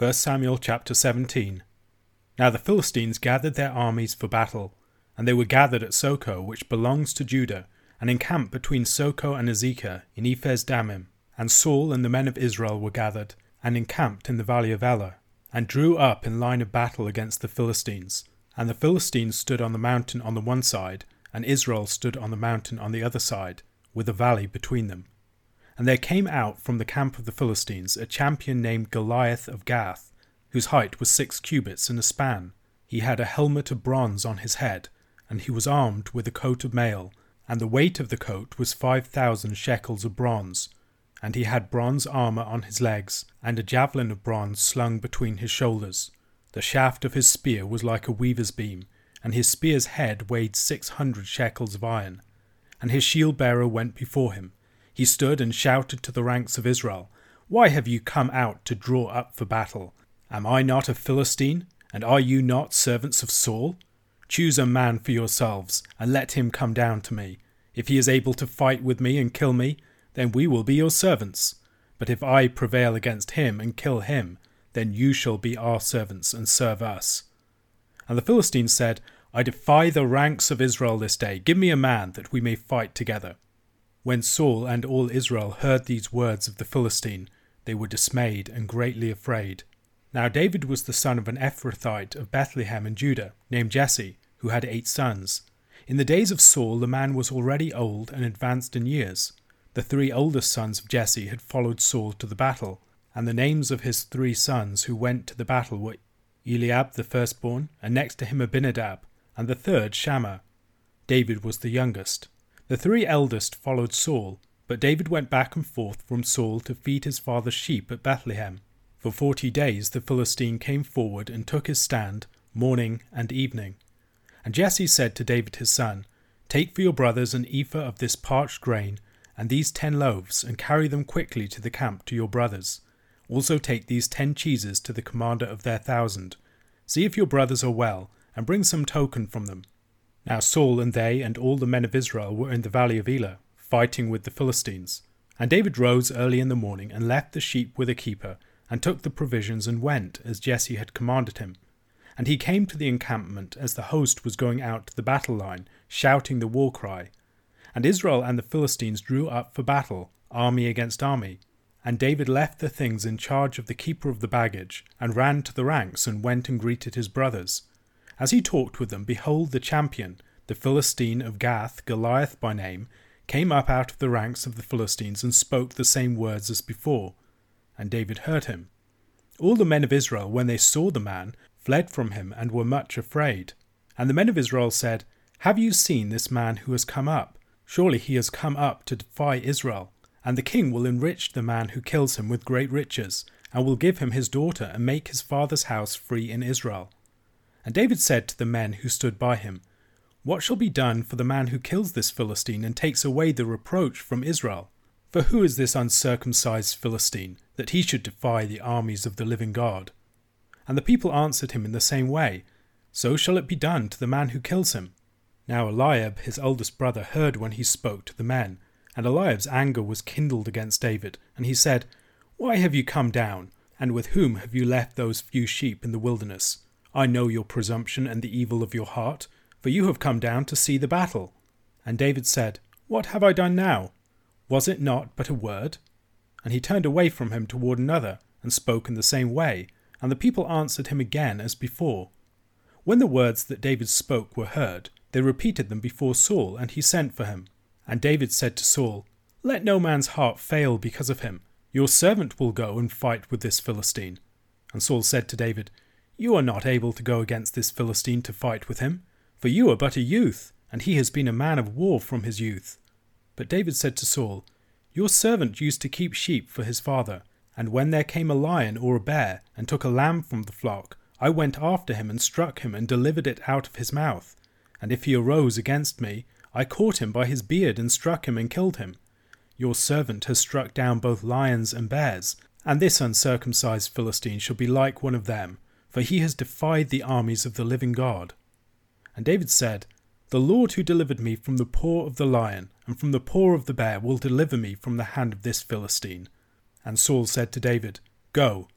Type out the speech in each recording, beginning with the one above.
1 Samuel chapter 17. Now the Philistines gathered their armies for battle, and they were gathered at Socoh, which belongs to Judah, and encamped between Socoh and Azekah in Ephes Dammim. And Saul and the men of Israel were gathered, and encamped in the valley of Elah, and drew up in line of battle against the Philistines. And the Philistines stood on the mountain on the one side, and Israel stood on the mountain on the other side, with a valley between them. And there came out from the camp of the Philistines a champion named Goliath of Gath, whose height was 6 cubits and a span. He had a helmet of bronze on his head, and he was armed with a coat of mail, and the weight of the coat was 5,000 shekels of bronze. And he had bronze armour on his legs, and a javelin of bronze slung between his shoulders. The shaft of his spear was like a weaver's beam, and his spear's head weighed 600 shekels of iron. And his shield-bearer went before him. He stood and shouted to the ranks of Israel, "Why have you come out to draw up for battle? Am I not a Philistine, and are you not servants of Saul? Choose a man for yourselves, and let him come down to me. If he is able to fight with me and kill me, then we will be your servants. But if I prevail against him and kill him, then you shall be our servants and serve us." And the Philistines said, "I defy the ranks of Israel this day. Give me a man, that we may fight together." When Saul and all Israel heard these words of the Philistine, they were dismayed and greatly afraid. Now David was the son of an Ephrathite of Bethlehem in Judah, named Jesse, who had 8 sons. In the days of Saul the man was already old and advanced in years. The 3 oldest sons of Jesse had followed Saul to the battle, and the names of his 3 sons who went to the battle were Eliab the firstborn, and next to him Abinadab, and the third Shammah. David was the youngest. The 3 eldest followed Saul, but David went back and forth from Saul to feed his father's sheep at Bethlehem. For 40 days the Philistine came forward and took his stand, morning and evening. And Jesse said to David his son, "Take for your brothers an ephah of this parched grain, and these 10 loaves, and carry them quickly to the camp to your brothers. Also take these 10 cheeses to the commander of their 1,000. See if your brothers are well, and bring some token from them." Now Saul and they and all the men of Israel were in the valley of Elah, fighting with the Philistines. And David rose early in the morning, and left the sheep with a keeper, and took the provisions, and went, as Jesse had commanded him. And he came to the encampment as the host was going out to the battle line, shouting the war cry. And Israel and the Philistines drew up for battle, army against army. And David left the things in charge of the keeper of the baggage, and ran to the ranks, and went and greeted his brothers. As he talked with them, behold, the champion, the Philistine of Gath, Goliath by name, came up out of the ranks of the Philistines, and spoke the same words as before. And David heard him. All the men of Israel, when they saw the man, fled from him, and were much afraid. And the men of Israel said, "Have you seen this man who has come up? Surely he has come up to defy Israel. And the king will enrich the man who kills him with great riches, and will give him his daughter, and make his father's house free in Israel." And David said to the men who stood by him, "What shall be done for the man who kills this Philistine and takes away the reproach from Israel? For who is this uncircumcised Philistine, that he should defy the armies of the living God?" And the people answered him in the same way, "So shall it be done to the man who kills him." Now Eliab, his eldest brother, heard when he spoke to the men, and Eliab's anger was kindled against David, and he said, "Why have you come down? And with whom have you left those few sheep in the wilderness? I know your presumption and the evil of your heart, for you have come down to see the battle." And David said, "What have I done now? Was it not but a word?" And he turned away from him toward another, and spoke in the same way, and the people answered him again as before. When the words that David spoke were heard, they repeated them before Saul, and he sent for him. And David said to Saul, "Let no man's heart fail because of him. Your servant will go and fight with this Philistine." And Saul said to David, "You are not able to go against this Philistine to fight with him, for you are but a youth, and he has been a man of war from his youth." But David said to Saul, "Your servant used to keep sheep for his father, and when there came a lion or a bear, and took a lamb from the flock, I went after him and struck him and delivered it out of his mouth. And if he arose against me, I caught him by his beard and struck him and killed him. Your servant has struck down both lions and bears, and this uncircumcised Philistine shall be like one of them, for he has defied the armies of the living God." And David said, "The Lord who delivered me from the paw of the lion and from the paw of the bear will deliver me from the hand of this Philistine." And Saul said to David, "Go,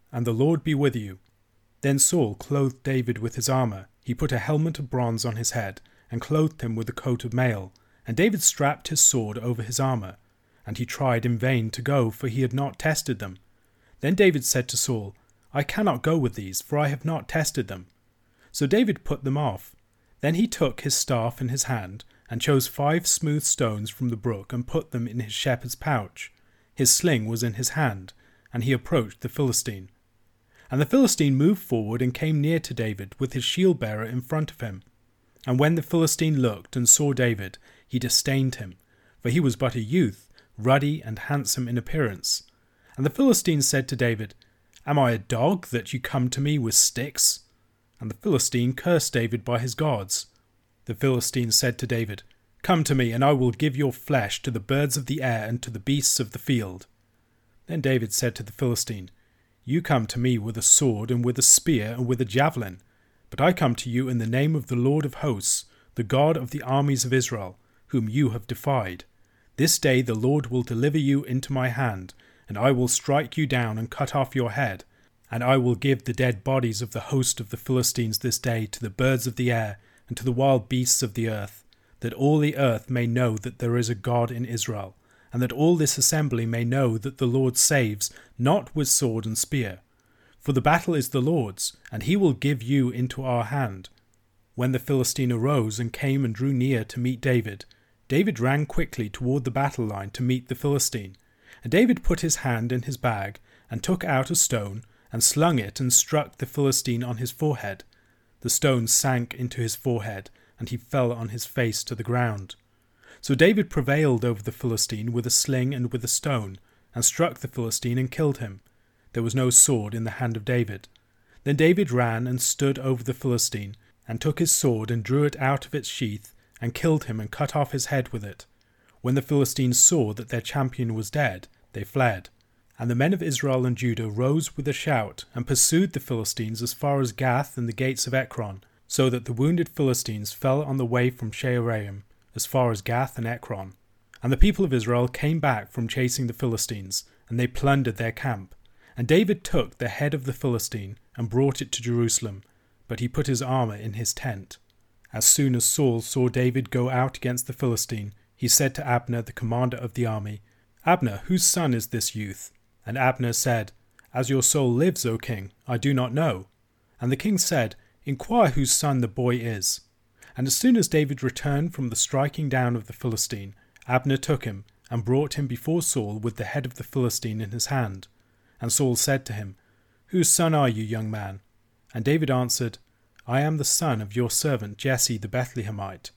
and the Lord be with you." Then Saul clothed David with his armour. He put a helmet of bronze on his head, and clothed him with a coat of mail. And David strapped his sword over his armour. And he tried in vain to go, for he had not tested them. Then David said to Saul, "I cannot go with these, for I have not tested them." So David put them off. Then he took his staff in his hand, and chose 5 smooth stones from the brook, and put them in his shepherd's pouch. His sling was in his hand, and he approached the Philistine. And the Philistine moved forward and came near to David, with his shield-bearer in front of him. And when the Philistine looked and saw David, he disdained him, for he was but a youth, ruddy and handsome in appearance. And the Philistine said to David, "Am I a dog, that you come to me with sticks?" And the Philistine cursed David by his gods. The Philistine said to David, "Come to me, and I will give your flesh to the birds of the air and to the beasts of the field." Then David said to the Philistine, "You come to me with a sword and with a spear and with a javelin, but I come to you in the name of the Lord of hosts, the God of the armies of Israel, whom you have defied. This day the Lord will deliver you into my hand, and I will strike you down and cut off your head. And I will give the dead bodies of the host of the Philistines this day to the birds of the air and to the wild beasts of the earth, that all the earth may know that there is a God in Israel, and that all this assembly may know that the Lord saves, not with sword and spear. For the battle is the Lord's, and he will give you into our hand." When the Philistine arose and came and drew near to meet David, David ran quickly toward the battle line to meet the Philistine. And David put his hand in his bag, and took out a stone, and slung it, and struck the Philistine on his forehead. The stone sank into his forehead, and he fell on his face to the ground. So David prevailed over the Philistine with a sling and with a stone, and struck the Philistine and killed him. There was no sword in the hand of David. Then David ran and stood over the Philistine, and took his sword and drew it out of its sheath, and killed him and cut off his head with it. When the Philistines saw that their champion was dead, they fled. And the men of Israel and Judah rose with a shout, and pursued the Philistines as far as Gath and the gates of Ekron, so that the wounded Philistines fell on the way from Shaaraim, as far as Gath and Ekron. And the people of Israel came back from chasing the Philistines, and they plundered their camp. And David took the head of the Philistine, and brought it to Jerusalem, but he put his armour in his tent. As soon as Saul saw David go out against the Philistine, he said to Abner, the commander of the army, "Abner, whose son is this youth?" And Abner said, "As your soul lives, O king, I do not know." And the king said, "Inquire whose son the boy is." And as soon as David returned from the striking down of the Philistine, Abner took him, and brought him before Saul with the head of the Philistine in his hand. And Saul said to him, "Whose son are you, young man?" And David answered, "I am the son of your servant Jesse the Bethlehemite."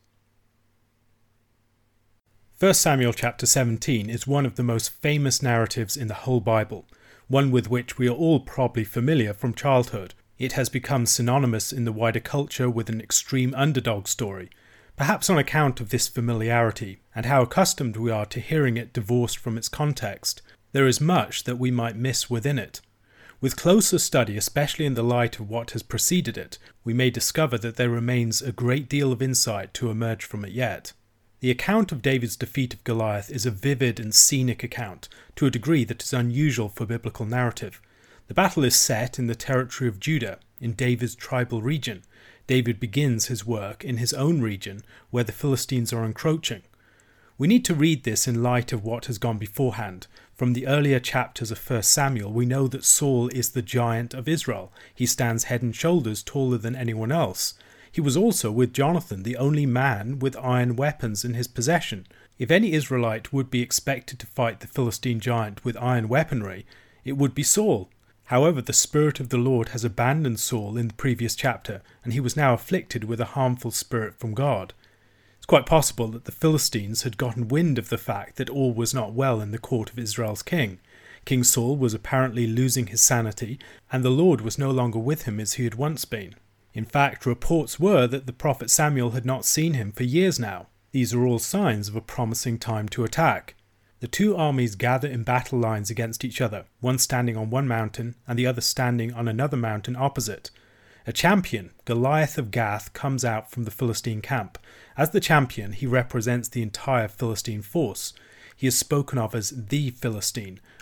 1 Samuel chapter 17 is one of the most famous narratives in the whole Bible, one with which we are all probably familiar from childhood. It has become synonymous in the wider culture with an extreme underdog story, perhaps on account of this familiarity and how accustomed we are to hearing it divorced from its context. There is much that we might miss within it. With closer study, especially in the light of what has preceded it, we may discover that there remains a great deal of insight to emerge from it yet. The account of David's defeat of Goliath is a vivid and scenic account, to a degree that is unusual for biblical narrative. The battle is set in the territory of Judah, in David's tribal region. David begins his work in his own region, where the Philistines are encroaching. We need to read this in light of what has gone beforehand. From the earlier chapters of 1 Samuel, we know that Saul is the giant of Israel. He stands head and shoulders taller than anyone else. He was also, with Jonathan, the only man with iron weapons in his possession. If any Israelite would be expected to fight the Philistine giant with iron weaponry, it would be Saul. However, the Spirit of the Lord has abandoned Saul in the previous chapter, and he was now afflicted with a harmful spirit from God. It's quite possible that the Philistines had gotten wind of the fact that all was not well in the court of Israel's king. King Saul was apparently losing his sanity, and the Lord was no longer with him as he had once been. In fact, reports were that the prophet Samuel had not seen him for years now. These are all signs of a promising time to attack. The two armies gather in battle lines against each other, one standing on one mountain and the other standing on another mountain opposite. A champion, Goliath of Gath, comes out from the Philistine camp. As the champion, he represents the entire Philistine force. He is spoken of as the Philistine,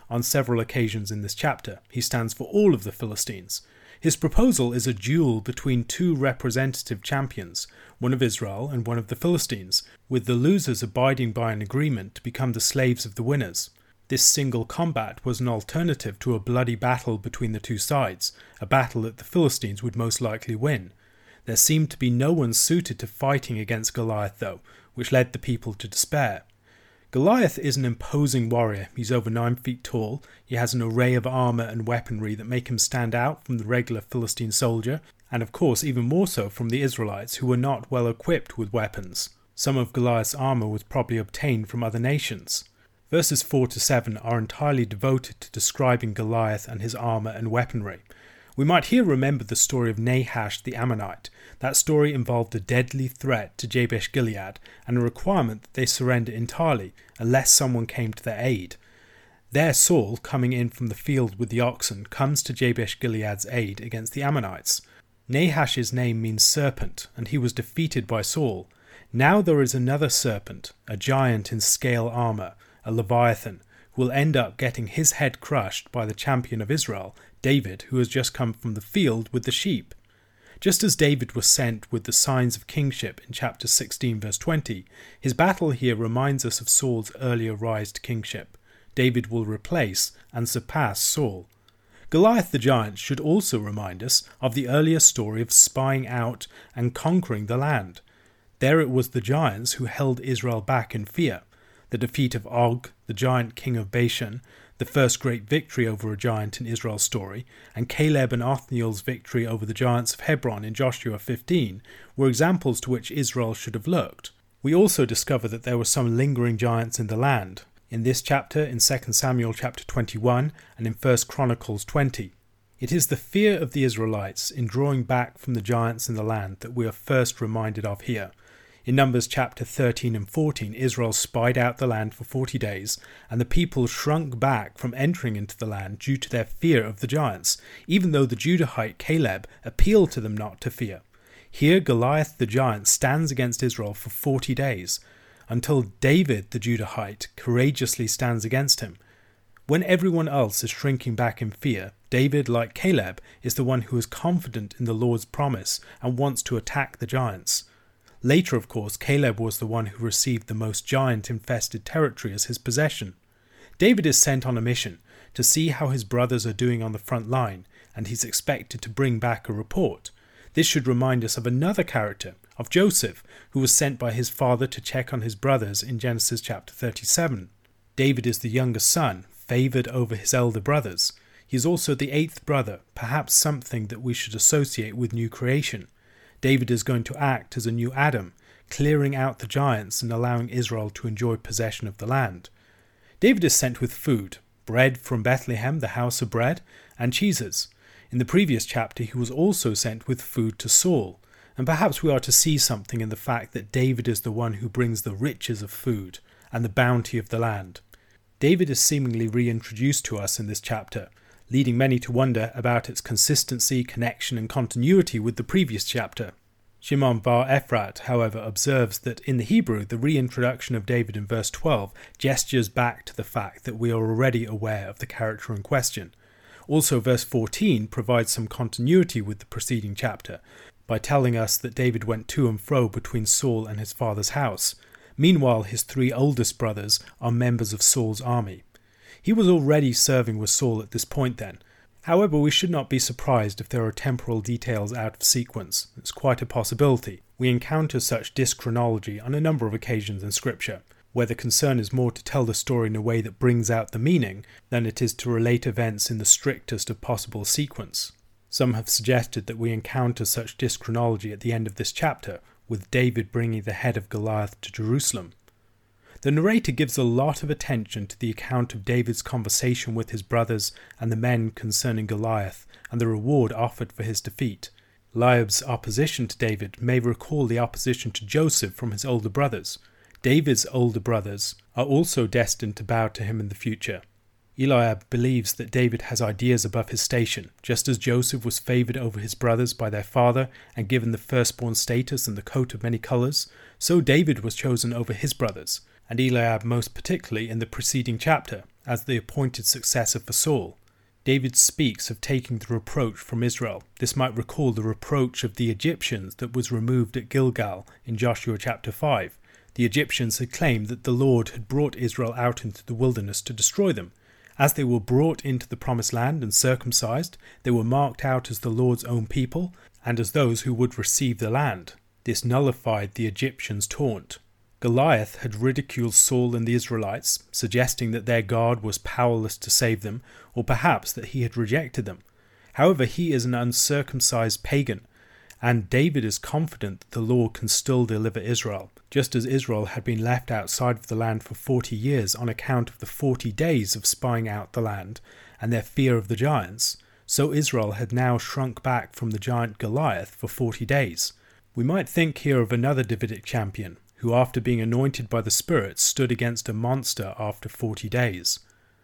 on several occasions in this chapter. He stands for all of the Philistines. His proposal is a duel between two representative champions, one of Israel and one of the Philistines, with the losers abiding by an agreement to become the slaves of the winners. This single combat was an alternative to a bloody battle between the two sides, a battle that the Philistines would most likely win. There seemed to be no one suited to fighting against Goliath though, which led the people to despair. Goliath is an imposing warrior. He's over 9 feet tall. He has an array of armour and weaponry that make him stand out from the regular Philistine soldier, and of course even more so from the Israelites, who were not well equipped with weapons. Some of Goliath's armour was probably obtained from other nations. Verses 4 to 7 are entirely devoted to describing Goliath and his armour and weaponry. We might here remember the story of Nahash the Ammonite. That story involved a deadly threat to Jabesh Gilead and a requirement that they surrender entirely unless someone came to their aid. There Saul, coming in from the field with the oxen, comes to Jabesh Gilead's aid against the Ammonites. Nahash's name means serpent, and he was defeated by Saul. Now there is another serpent, a giant in scale armour, a Leviathan, who will end up getting his head crushed by the champion of Israel, David, who has just come from the field with the sheep. Just as David was sent with the signs of kingship in chapter 16 verse 20, his battle here reminds us of Saul's earlier rise to kingship. David will replace and surpass Saul. Goliath the giant should also remind us of the earlier story of spying out and conquering the land. There it was the giants who held Israel back in fear. The defeat of Og, the giant king of Bashan, the first great victory over a giant in Israel's story, and Caleb and Othniel's victory over the giants of Hebron in Joshua 15 were examples to which Israel should have looked. We also discover that there were some lingering giants in the land, in this chapter, in 2 Samuel chapter 21, and in 1 Chronicles 20. It is the fear of the Israelites in drawing back from the giants in the land that we are first reminded of here. In Numbers chapter 13 and 14, Israel spied out the land for 40 days, and the people shrunk back from entering into the land due to their fear of the giants, even though the Judahite Caleb appealed to them not to fear. Here Goliath the giant stands against Israel for 40 days, until David the Judahite courageously stands against him. When everyone else is shrinking back in fear, David, like Caleb, is the one who is confident in the Lord's promise and wants to attack the giants. Later, of course, Caleb was the one who received the most giant-infested territory as his possession. David is sent on a mission to see how his brothers are doing on the front line, and he's expected to bring back a report. This should remind us of another character, of Joseph, who was sent by his father to check on his brothers in Genesis chapter 37. David is the younger son, favoured over his elder brothers. He is also the 8th brother, perhaps something that we should associate with new creation. David is going to act as a new Adam, clearing out the giants and allowing Israel to enjoy possession of the land. David is sent with food, bread from Bethlehem, the house of bread, and cheeses. In the previous chapter he was also sent with food to Saul, and perhaps we are to see something in the fact that David is the one who brings the riches of food and the bounty of the land. David is seemingly reintroduced to us in this chapter, leading many to wonder about its consistency, connection and continuity with the previous chapter. Shimon bar Ephrat, however, observes that in the Hebrew the reintroduction of David in verse 12 gestures back to the fact that we are already aware of the character in question. Also verse 14 provides some continuity with the preceding chapter by telling us that David went to and fro between Saul and his father's house. Meanwhile, his 3 oldest brothers are members of Saul's army. He was already serving with Saul at this point then. However, we should not be surprised if there are temporal details out of sequence. It's quite a possibility. We encounter such dyschronology on a number of occasions in Scripture, where the concern is more to tell the story in a way that brings out the meaning than it is to relate events in the strictest of possible sequence. Some have suggested that we encounter such dyschronology at the end of this chapter, with David bringing the head of Goliath to Jerusalem. The narrator gives a lot of attention to the account of David's conversation with his brothers and the men concerning Goliath and the reward offered for his defeat. Eliab's opposition to David may recall the opposition to Joseph from his older brothers. David's older brothers are also destined to bow to him in the future. Eliab believes that David has ideas above his station, just as Joseph was favoured over his brothers by their father and given the firstborn status and the coat of many colours, so David was chosen over his brothers, and Eliab most particularly in the preceding chapter, as the appointed successor for Saul. David speaks of taking the reproach from Israel. This might recall the reproach of the Egyptians that was removed at Gilgal in Joshua chapter 5. The Egyptians had claimed that the Lord had brought Israel out into the wilderness to destroy them. As they were brought into the promised land and circumcised, they were marked out as the Lord's own people and as those who would receive the land. This nullified the Egyptians' taunt. Goliath had ridiculed Saul and the Israelites, suggesting that their God was powerless to save them, or perhaps that he had rejected them. However, he is an uncircumcised pagan, and David is confident that the Lord can still deliver Israel. Just as Israel had been left outside of the land for 40 years on account of the 40 days of spying out the land and their fear of the giants, so Israel had now shrunk back from the giant Goliath for 40 days. We might think here of another Davidic champion, who after being anointed by the Spirit stood against a monster after 40 days.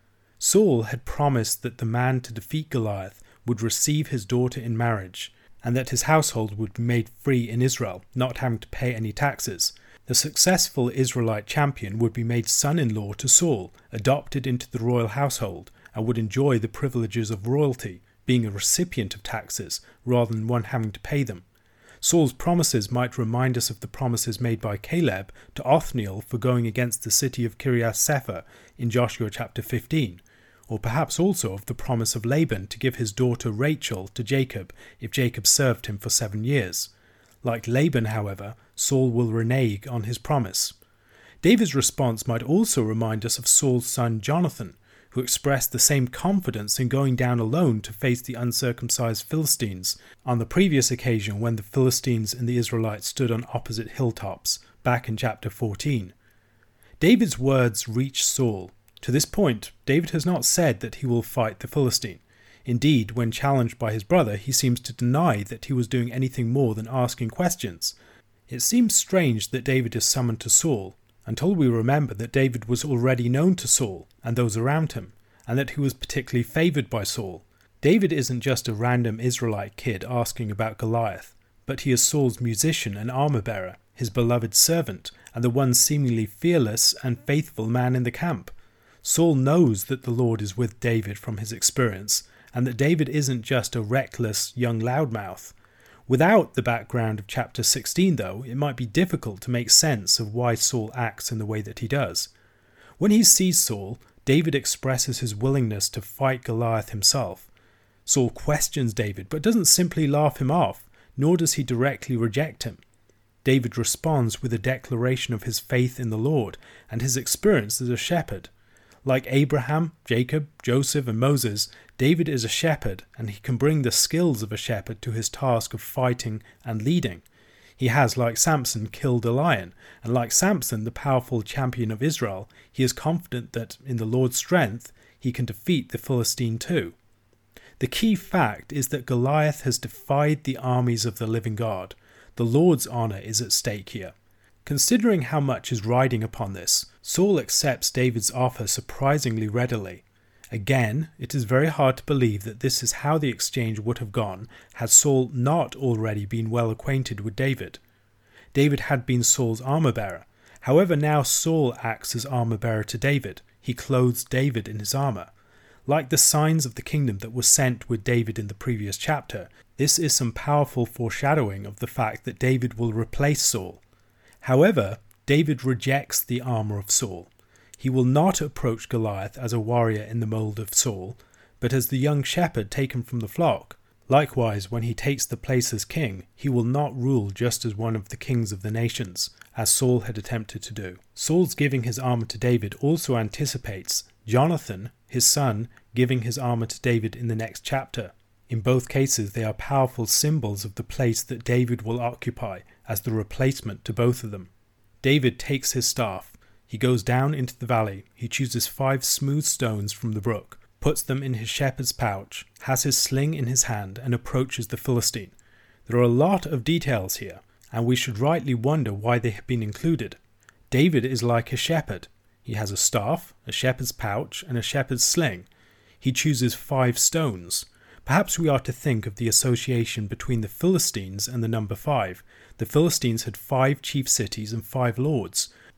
Saul had promised that the man to defeat Goliath would receive his daughter in marriage, and that his household would be made free in Israel, not having to pay any taxes. The successful Israelite champion would be made son-in-law to Saul, adopted into the royal household, and would enjoy the privileges of royalty, being a recipient of taxes rather than one having to pay them. Saul's promises might remind us of the promises made by Caleb to Othniel for going against the city of Kiriath Sepher in Joshua chapter 15, or perhaps also of the promise of Laban to give his daughter Rachel to Jacob if Jacob served him for 7 years. Like Laban, however, Saul will renege on his promise. David's response might also remind us of Saul's son Jonathan, who expressed the same confidence in going down alone to face the uncircumcised Philistines on the previous occasion when the Philistines and the Israelites stood on opposite hilltops, back in chapter 14. David's words reach Saul. To this point, David has not said that he will fight the Philistine. Indeed, when challenged by his brother, he seems to deny that he was doing anything more than asking questions. It seems strange that David is summoned to Saul, until we remember that David was already known to Saul and those around him, and that he was particularly favoured by Saul. David isn't just a random Israelite kid asking about Goliath, but he is Saul's musician and armour-bearer, his beloved servant, and the one seemingly fearless and faithful man in the camp. Saul knows that the Lord is with David from his experience, and that David isn't just a reckless young loudmouth. Without the background of chapter 16, though, it might be difficult to make sense of why Saul acts in the way that he does. When he sees Saul, David expresses his willingness to fight Goliath himself. Saul questions David, but doesn't simply laugh him off, nor does he directly reject him. David responds with a declaration of his faith in the Lord and his experience as a shepherd. Like Abraham, Jacob, Joseph, and Moses, David is a shepherd, and he can bring the skills of a shepherd to his task of fighting and leading. He has, like Samson, killed a lion, and like Samson, the powerful champion of Israel, he is confident that, in the Lord's strength, he can defeat the Philistine too. The key fact is that Goliath has defied the armies of the living God. The Lord's honour is at stake here. Considering how much is riding upon this, Saul accepts David's offer surprisingly readily. Again, it is very hard to believe that this is how the exchange would have gone had Saul not already been well acquainted with David. David had been Saul's armour-bearer. However, now Saul acts as armour-bearer to David. He clothes David in his armour. Like the signs of the kingdom that were sent with David in the previous chapter, this is some powerful foreshadowing of the fact that David will replace Saul. However, David rejects the armour of Saul. He will not approach Goliath as a warrior in the mould of Saul, but as the young shepherd taken from the flock. Likewise, when he takes the place as king, he will not rule just as one of the kings of the nations, as Saul had attempted to do. Saul's giving his armour to David also anticipates Jonathan, his son, giving his armour to David in the next chapter. In both cases, they are powerful symbols of the place that David will occupy as the replacement to both of them. David takes his staff. He goes down into the valley. He chooses 5 smooth stones from the brook, puts them in his shepherd's pouch, has his sling in his hand, and approaches the Philistine. There are a lot of details here, and we should rightly wonder why they have been included. David is like a shepherd. He has a staff, a shepherd's pouch, and a shepherd's sling. He chooses 5 stones. Perhaps we are to think of the association between the Philistines and the number 5. The Philistines had 5 chief cities and 5 lords.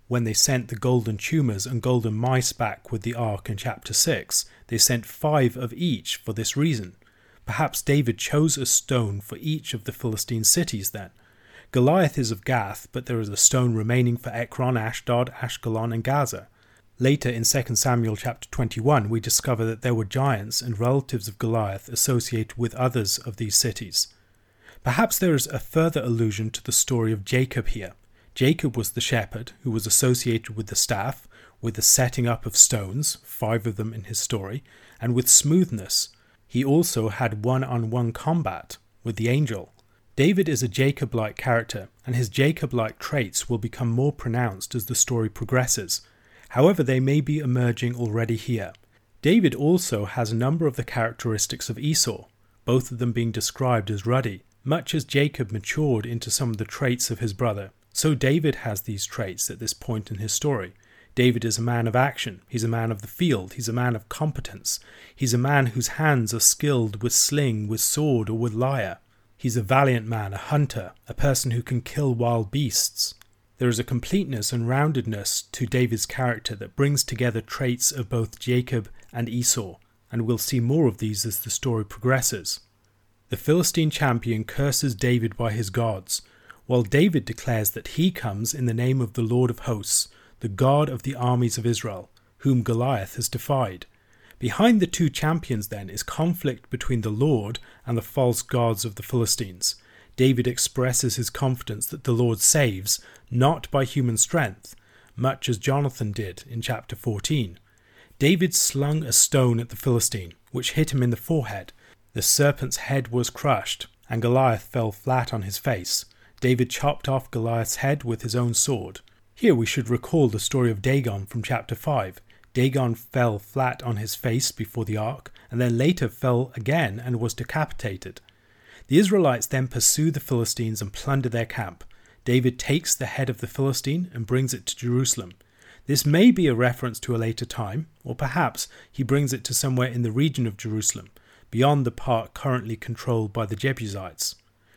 when they sent the golden tumors and golden mice back with the ark in chapter 6, they sent 5 of each for this reason. Perhaps David chose a stone for each of the Philistine cities then. Goliath is of Gath, but there is a stone remaining for Ekron, Ashdod, Ashkelon and Gaza. Later in 2 Samuel chapter 21, we discover that there were giants and relatives of Goliath associated with others of these cities. Perhaps there is a further allusion to the story of Jacob here. Jacob was the shepherd who was associated with the staff, with the setting up of stones, 5 of them in his story, and with smoothness. He also had one-on-one combat with the angel. David is a Jacob-like character, and his Jacob-like traits will become more pronounced as the story progresses. However, they may be emerging already here. David also has a number of the characteristics of Esau, both of them being described as ruddy. Much as Jacob matured into some of the traits of his brother, so David has these traits at this point in his story. David is a man of action, he's a man of the field, he's a man of competence, he's a man whose hands are skilled with sling, with sword or with lyre. He's a valiant man, a hunter, a person who can kill wild beasts. There is a completeness and roundedness to David's character that brings together traits of both Jacob and Esau, and we'll see more of these as the story progresses. The Philistine champion curses David by his gods, while David declares that he comes in the name of the Lord of hosts, the God of the armies of Israel, whom Goliath has defied. Behind the two champions then is conflict between the Lord and the false gods of the Philistines. David expresses his confidence that the Lord saves, not by human strength, much as Jonathan did in chapter 14. David slung a stone at the Philistine, which hit him in the forehead. The serpent's head was crushed, and Goliath fell flat on his face. David chopped off Goliath's head with his own sword. Here we should recall the story of Dagon from chapter 5. Dagon fell flat on his face before the ark, and then later fell again and was decapitated. The Israelites then pursue the Philistines and plunder their camp. David takes the head of the Philistine and brings it to Jerusalem. This may be a reference to a later time, or perhaps he brings it to somewhere in the region of Jerusalem, beyond the part currently controlled by the Jebusites.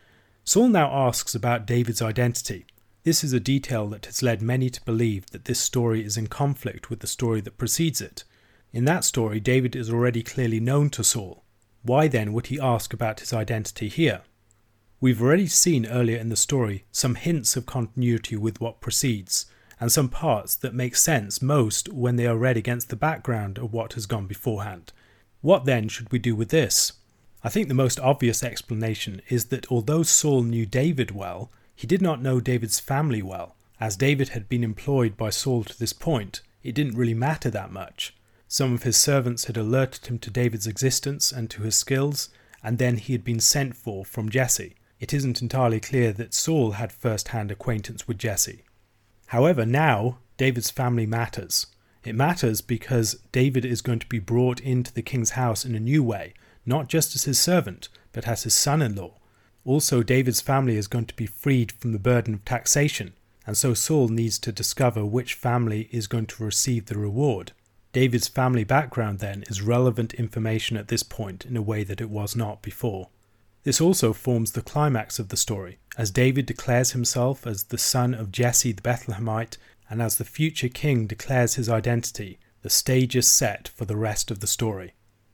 Saul now asks about David's identity. This is a detail that has led many to believe that this story is in conflict with the story that precedes it. In that story, David is already clearly known to Saul. Why then would he ask about his identity here? We've already seen earlier in the story some hints of continuity with what precedes, and some parts that make sense most when they are read against the background of what has gone beforehand. What then should we do with this? I think the most obvious explanation is that although Saul knew David well, he did not know David's family well. As David had been employed by Saul to this point, it didn't really matter that much. Some of his servants had alerted him to David's existence and to his skills, and then he had been sent for from Jesse. It isn't entirely clear that Saul had first-hand acquaintance with Jesse. However, now David's family matters. It matters because David is going to be brought into the king's house in a new way, not just as his servant, but as his son-in-law. Also, David's family is going to be freed from the burden of taxation, and so Saul needs to discover which family is going to receive the reward. David's family background, then, is relevant information at this point in a way that it was not before. This also forms the climax of the story, as David declares himself as the son of Jesse the Bethlehemite, and as the future king declares his identity. The stage is set for the rest of the story.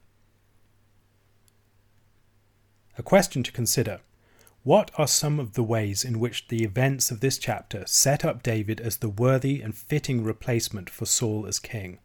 A question to consider. What are some of the ways in which the events of this chapter set up David as the worthy and fitting replacement for Saul as king?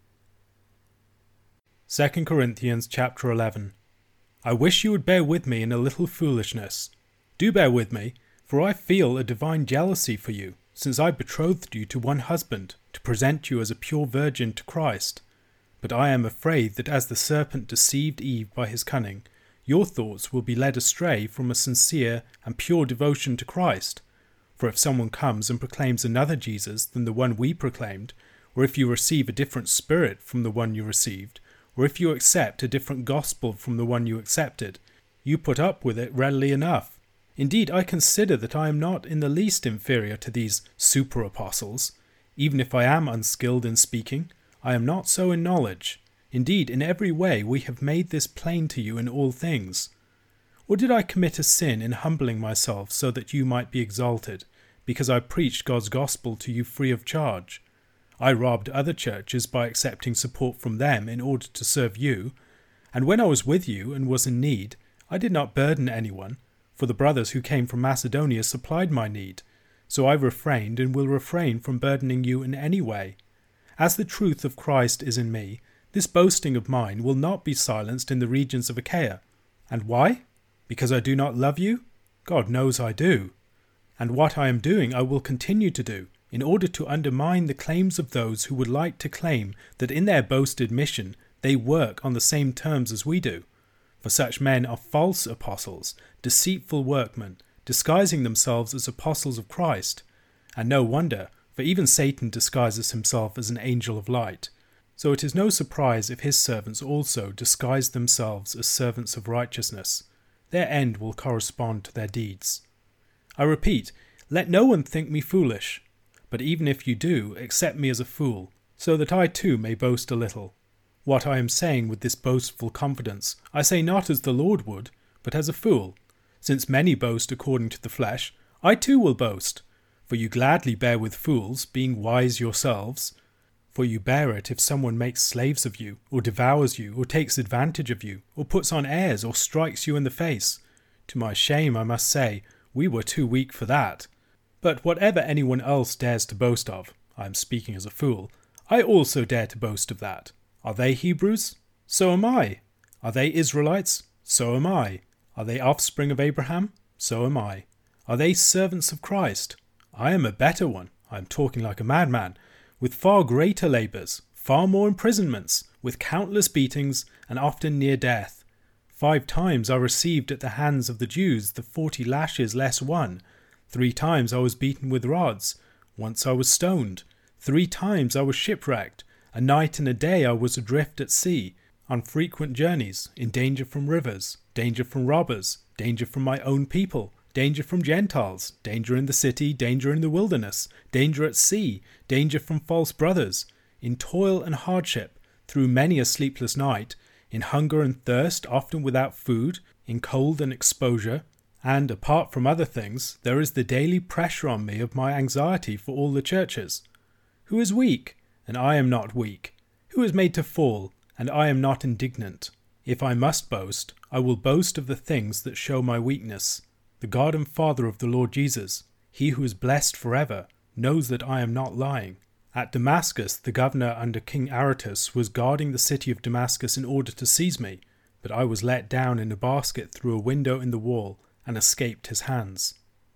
2 Corinthians chapter 11. I wish you would bear with me in a little foolishness. Do bear with me, for I feel a divine jealousy for you, since I betrothed you to one husband, to present you as a pure virgin to Christ. But I am afraid that as the serpent deceived Eve by his cunning, your thoughts will be led astray from a sincere and pure devotion to Christ. For if someone comes and proclaims another Jesus than the one we proclaimed, or if you receive a different spirit from the one you received, or if you accept a different gospel from the one you accepted, you put up with it readily enough. Indeed, I consider that I am not in the least inferior to these super-apostles. Even if I am unskilled in speaking, I am not so in knowledge. Indeed, in every way we have made this plain to you in all things. Or did I commit a sin in humbling myself so that you might be exalted, because I preached God's gospel to you free of charge? I robbed other churches by accepting support from them in order to serve you. And when I was with you and was in need, I did not burden anyone, for the brothers who came from Macedonia supplied my need. So I refrained and will refrain from burdening you in any way. As the truth of Christ is in me, this boasting of mine will not be silenced in the regions of Achaia. And why? Because I do not love you? God knows I do. And what I am doing I will continue to do, in order to undermine the claims of those who would like to claim that in their boasted mission they work on the same terms as we do. For such men are false apostles, deceitful workmen, disguising themselves as apostles of Christ. And no wonder, for even Satan disguises himself as an angel of light. So it is no surprise if his servants also disguise themselves as servants of righteousness. Their end will correspond to their deeds. I repeat, let no one think me foolish. But even if you do, accept me as a fool, so that I too may boast a little. What I am saying with this boastful confidence, I say not as the Lord would, but as a fool. Since many boast according to the flesh, I too will boast. For you gladly bear with fools, being wise yourselves. For you bear it if someone makes slaves of you, or devours you, or takes advantage of you, or puts on airs, or strikes you in the face. To my shame, I must say, we were too weak for that. But whatever anyone else dares to boast of, I am speaking as a fool, I also dare to boast of that. Are they Hebrews? So am I. Are they Israelites? So am I. Are they offspring of Abraham? So am I. Are they servants of Christ? I am a better one, I am talking like a madman, with far greater labours, far more imprisonments, with countless beatings, and often near death. 5 times I received at the hands of the Jews the 40 lashes less one. 3 times I was beaten with rods. Once I was stoned. 3 times I was shipwrecked. A night and a day I was adrift at sea, on frequent journeys, in danger from rivers, danger from robbers, danger from my own people, danger from Gentiles, danger in the city, danger in the wilderness, danger at sea, danger from false brothers, in toil and hardship, through many a sleepless night, in hunger and thirst, often without food, in cold and exposure. And, apart from other things, there is the daily pressure on me of my anxiety for all the churches. Who is weak? And I am not weak. Who is made to fall? And I am not indignant. If I must boast, I will boast of the things that show my weakness. The God and Father of the Lord Jesus, he who is blessed forever, knows that I am not lying. At Damascus, the governor under King Aretas was guarding the city of Damascus in order to seize me, but I was let down in a basket through a window in the wall, and escaped his hands.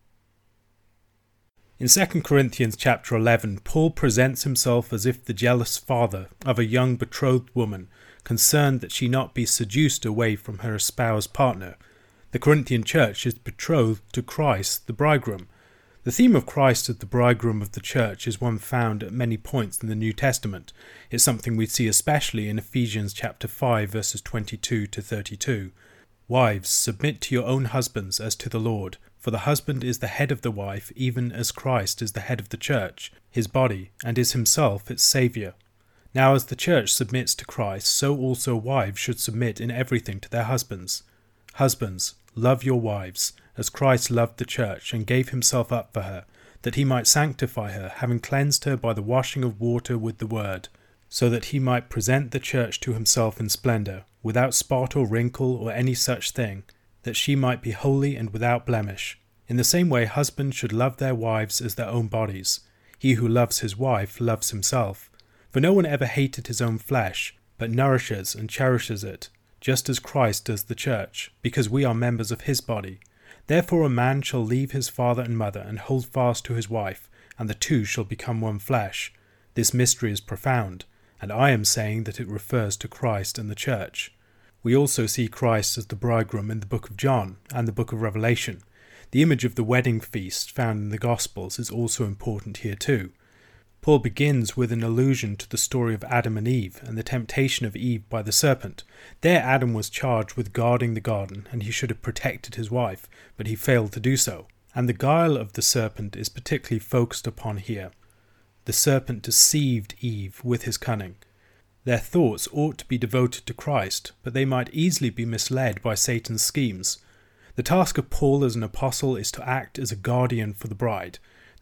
In 2 Corinthians chapter 11, Paul presents himself as if the jealous father of a young betrothed woman, concerned that she not be seduced away from her espoused partner. The Corinthian church is betrothed to Christ, the bridegroom. The theme of Christ as the bridegroom of the church is one found at many points in the New Testament. It's something we see especially in Ephesians chapter 5 verses 22 to 32. Wives, submit to your own husbands as to the Lord, for the husband is the head of the wife, even as Christ is the head of the church, his body, and is himself its Saviour. Now as the church submits to Christ, so also wives should submit in everything to their husbands. Husbands, love your wives, as Christ loved the church and gave himself up for her, that he might sanctify her, having cleansed her by the washing of water with the word, so that he might present the church to himself in splendour, without spot or wrinkle or any such thing, that she might be holy and without blemish. In the same way husbands should love their wives as their own bodies. He who loves his wife loves himself. For no one ever hated his own flesh, but nourishes and cherishes it, just as Christ does the church, because we are members of his body. Therefore a man shall leave his father and mother and hold fast to his wife, and the two shall become one flesh. This mystery is profound, and I am saying that it refers to Christ and the church. We also see Christ as the bridegroom in the book of John and the book of Revelation. The image of the wedding feast found in the Gospels is also important here too. Paul begins with an allusion to the story of Adam and Eve and the temptation of Eve by the serpent. There Adam was charged with guarding the garden, and he should have protected his wife, but he failed to do so. And the guile of the serpent is particularly focused upon here. The serpent deceived Eve with his cunning. Their thoughts ought to be devoted to Christ, but they might easily be misled by Satan's schemes. The task of Paul as an apostle is to act as a guardian for the bride.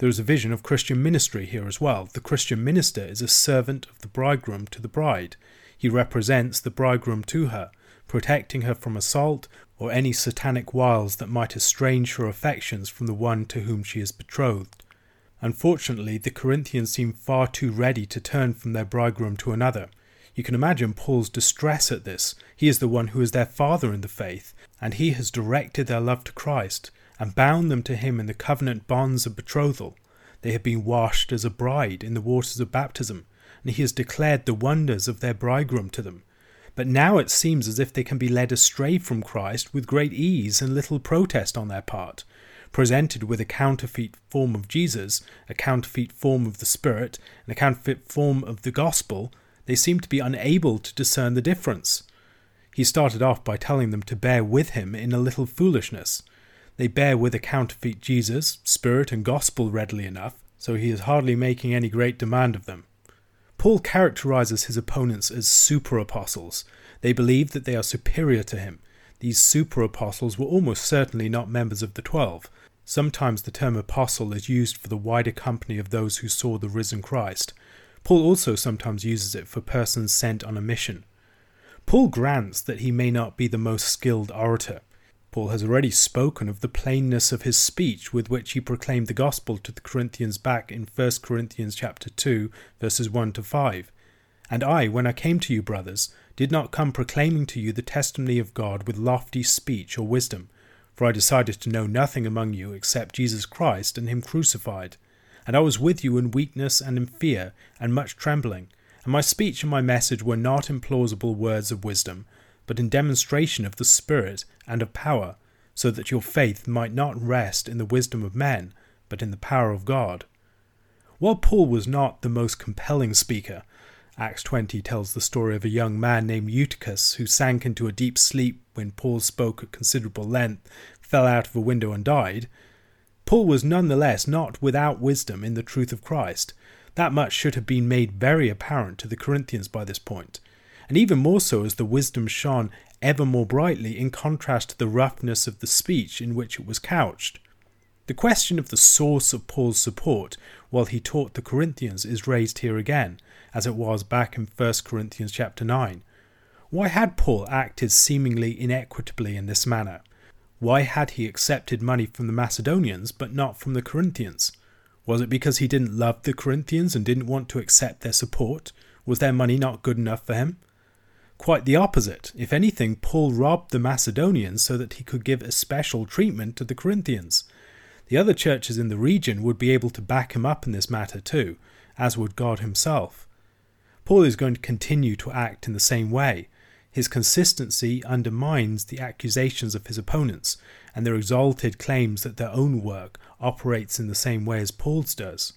There is a vision of Christian ministry here as well. The Christian minister is a servant of the bridegroom to the bride. He represents the bridegroom to her, protecting her from assault or any satanic wiles that might estrange her affections from the one to whom she is betrothed. Unfortunately, the Corinthians seem far too ready to turn from their bridegroom to another. You can imagine Paul's distress at this. He is the one who is their father in the faith, and he has directed their love to Christ and bound them to him in the covenant bonds of betrothal. They have been washed as a bride in the waters of baptism, and he has declared the wonders of their bridegroom to them. But now it seems as if they can be led astray from Christ with great ease and little protest on their part. Presented with a counterfeit form of Jesus, a counterfeit form of the Spirit, and a counterfeit form of the gospel, they seem to be unable to discern the difference. He started off by telling them to bear with him in a little foolishness. They bear with a counterfeit Jesus, Spirit, and gospel readily enough, so he is hardly making any great demand of them. Paul characterizes his opponents as super-apostles. They believe that they are superior to him. These super-apostles were almost certainly not members of the 12. Sometimes the term apostle is used for the wider company of those who saw the risen Christ. Paul also sometimes uses it for persons sent on a mission. Paul grants that he may not be the most skilled orator. Paul has already spoken of the plainness of his speech with which he proclaimed the gospel to the Corinthians back in 1 Corinthians chapter 2, verses 1 to 5. And I, when I came to you, brothers, did not come proclaiming to you the testimony of God with lofty speech or wisdom, for I decided to know nothing among you except Jesus Christ and him crucified. And I was with you in weakness and in fear and much trembling. And my speech and my message were not in plausible words of wisdom, but in demonstration of the Spirit and of power, so that your faith might not rest in the wisdom of men, but in the power of God. While Paul was not the most compelling speaker, Acts 20 tells the story of a young man named Eutychus who sank into a deep sleep when Paul spoke at considerable length, fell out of a window and died. Paul was nonetheless not without wisdom in the truth of Christ. That much should have been made very apparent to the Corinthians by this point, and even more so as the wisdom shone ever more brightly in contrast to the roughness of the speech in which it was couched. The question of the source of Paul's support while he taught the Corinthians is raised here again, as it was back in 1 Corinthians chapter 9. Why had Paul acted seemingly inequitably in this manner? Why had he accepted money from the Macedonians but not from the Corinthians? Was it because he didn't love the Corinthians and didn't want to accept their support? Was their money not good enough for him? Quite the opposite. If anything, Paul robbed the Macedonians so that he could give a special treatment to the Corinthians. The other churches in the region would be able to back him up in this matter too, as would God himself. Paul is going to continue to act in the same way. His consistency undermines the accusations of his opponents and their exalted claims that their own work operates in the same way as Paul's does.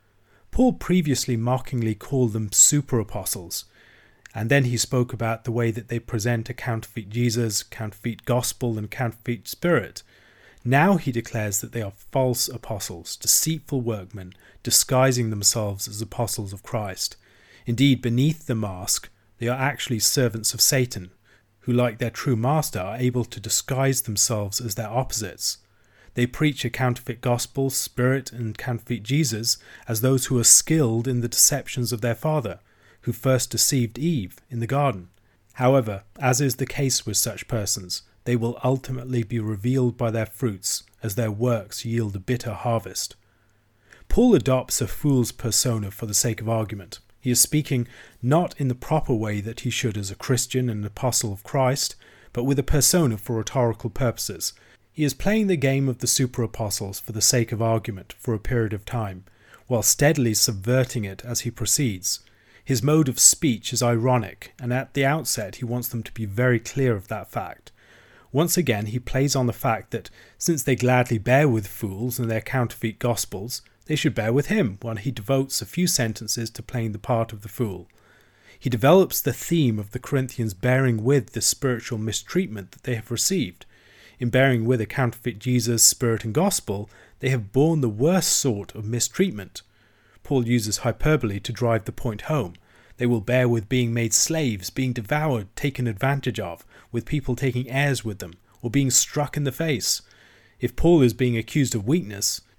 Paul previously mockingly called them super-apostles, and then he spoke about the way that they present a counterfeit Jesus, counterfeit gospel, and counterfeit spirit. Now he declares that they are false apostles, deceitful workmen, disguising themselves as apostles of Christ. Indeed, beneath the mask, they are actually servants of Satan, who, like their true master, are able to disguise themselves as their opposites. They preach a counterfeit gospel, spirit, and counterfeit Jesus as those who are skilled in the deceptions of their father, who first deceived Eve in the garden. However, as is the case with such persons, they will ultimately be revealed by their fruits, as their works yield a bitter harvest. Paul adopts a fool's persona for the sake of argument. He is speaking not in the proper way that he should as a Christian and an apostle of Christ, but with a persona for rhetorical purposes. He is playing the game of the super-apostles for the sake of argument for a period of time, while steadily subverting it as he proceeds. His mode of speech is ironic, and at the outset he wants them to be very clear of that fact. Once again he plays on the fact that, since they gladly bear with fools and their counterfeit gospels, they should bear with him, while he devotes a few sentences to playing the part of the fool. He develops the theme of the Corinthians bearing with the spiritual mistreatment that they have received. In bearing with a counterfeit Jesus, spirit, and gospel, they have borne the worst sort of mistreatment. Paul uses hyperbole to drive the point home. They will bear with being made slaves, being devoured, taken advantage of, with people taking airs with them, or being struck in the face. If Paul is being accused of weakness,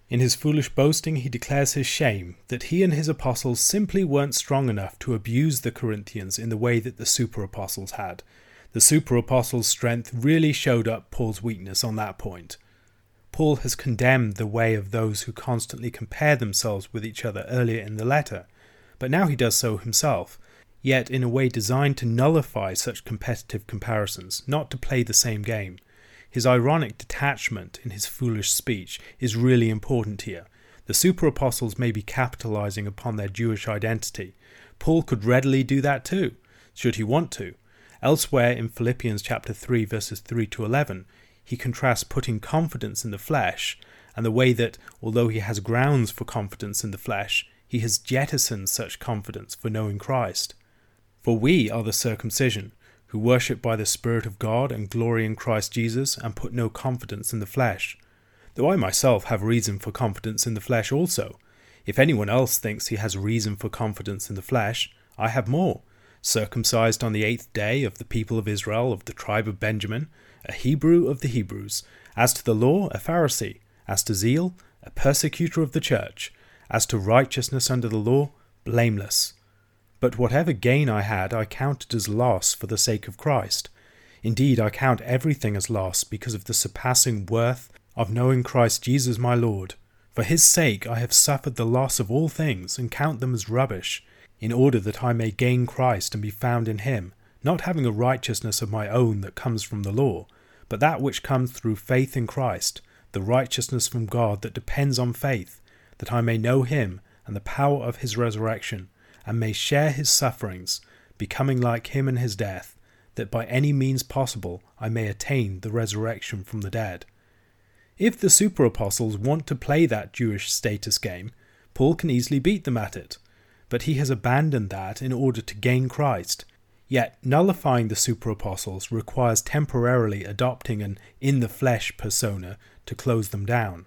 In his foolish boasting he declares his shame that he and his apostles simply weren't strong enough to abuse the Corinthians in the way that the super-apostles had. The super-apostles' strength really showed up Paul's weakness on that point. Paul has condemned the way of those who constantly compare themselves with each other earlier in the letter, but now he does so himself, yet in a way designed to nullify such competitive comparisons, not to play the same game. His ironic detachment in his foolish speech is really important here. The super-apostles may be capitalizing upon their Jewish identity. Paul could readily do that too, should he want to. Elsewhere in Philippians chapter 3 verses 3 to 11, he contrasts putting confidence in the flesh and the way that, although he has grounds for confidence in the flesh, he has jettisoned such confidence for knowing Christ. For we are the circumcision, who worship by the Spirit of God and glory in Christ Jesus and put no confidence in the flesh. Though I myself have reason for confidence in the flesh also. If anyone else thinks he has reason for confidence in the flesh, I have more. Circumcised on the 8th day, of the people of Israel, of the tribe of Benjamin, a Hebrew of the Hebrews, as to the law, a Pharisee, as to zeal, a persecutor of the church, as to righteousness under the law, blameless. But whatever gain I had, I counted as loss for the sake of Christ. Indeed, I count everything as loss because of the surpassing worth of knowing Christ Jesus my Lord. For his sake I have suffered the loss of all things, and count them as rubbish, in order that I may gain Christ and be found in him, not having a righteousness of my own that comes from the law, but that which comes through faith in Christ, the righteousness from God that depends on faith, that I may know him and the power of his resurrection, and may share his sufferings, becoming like him in his death, that by any means possible I may attain the resurrection from the dead. If the super-apostles want to play that Jewish status game, Paul can easily beat them at it, but he has abandoned that in order to gain Christ. Yet nullifying the super-apostles requires temporarily adopting an in-the-flesh persona to close them down.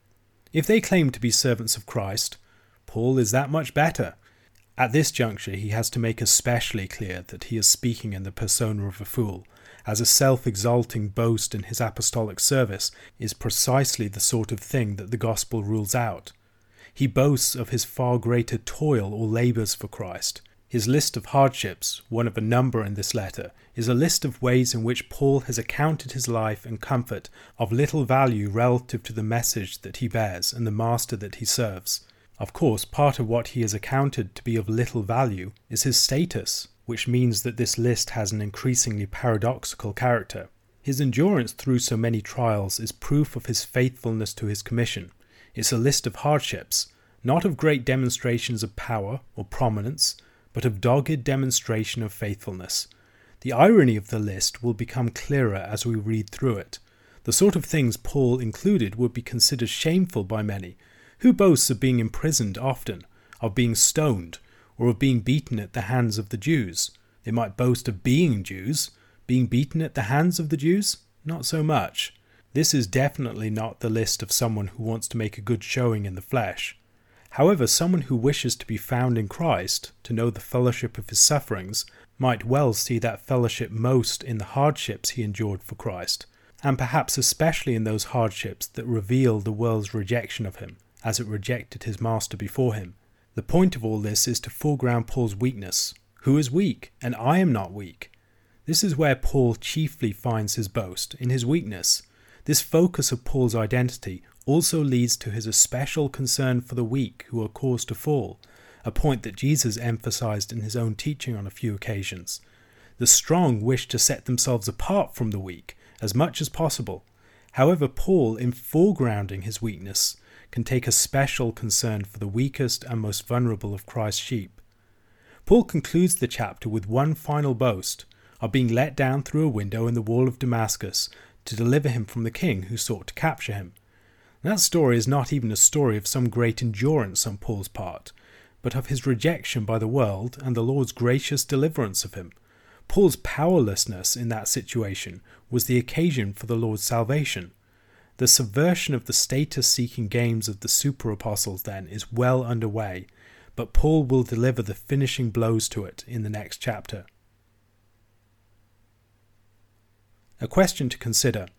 If they claim to be servants of Christ, Paul is that much better. At this juncture he has to make especially clear that he is speaking in the persona of a fool, as a self-exalting boast in his apostolic service is precisely the sort of thing that the gospel rules out. He boasts of his far greater toil or labours for Christ. His list of hardships, one of a number in this letter, is a list of ways in which Paul has accounted his life and comfort of little value relative to the message that he bears and the master that he serves. Of course, part of what he has accounted to be of little value is his status, which means that this list has an increasingly paradoxical character. His endurance through so many trials is proof of his faithfulness to his commission. It's a list of hardships, not of great demonstrations of power or prominence, but of dogged demonstration of faithfulness. The irony of the list will become clearer as we read through it. The sort of things Paul included would be considered shameful by many. Who boasts of being imprisoned often, of being stoned, or of being beaten at the hands of the Jews? They might boast of being Jews. Being beaten at the hands of the Jews? Not so much. This is definitely not the list of someone who wants to make a good showing in the flesh. However, someone who wishes to be found in Christ, to know the fellowship of his sufferings, might well see that fellowship most in the hardships he endured for Christ, and perhaps especially in those hardships that reveal the world's rejection of him, as it rejected his master before him. The point of all this is to foreground Paul's weakness. Who is weak? And I am not weak. This is where Paul chiefly finds his boast, in his weakness. This focus of Paul's identity also leads to his especial concern for the weak who are caused to fall, a point that Jesus emphasized in his own teaching on a few occasions. The strong wish to set themselves apart from the weak as much as possible. However, Paul, in foregrounding his weakness, can take a special concern for the weakest and most vulnerable of Christ's sheep. Paul concludes the chapter with one final boast of being let down through a window in the wall of Damascus to deliver him from the king who sought to capture him. That story is not even a story of some great endurance on Paul's part, but of his rejection by the world and the Lord's gracious deliverance of him. Paul's powerlessness in that situation was the occasion for the Lord's salvation. The subversion of the status-seeking games of the super-apostles, then, is well underway, but Paul will deliver the finishing blows to it in the next chapter. A question to consider.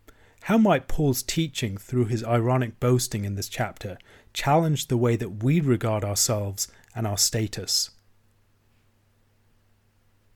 How might Paul's teaching through his ironic boasting in this chapter challenge the way that we regard ourselves and our status?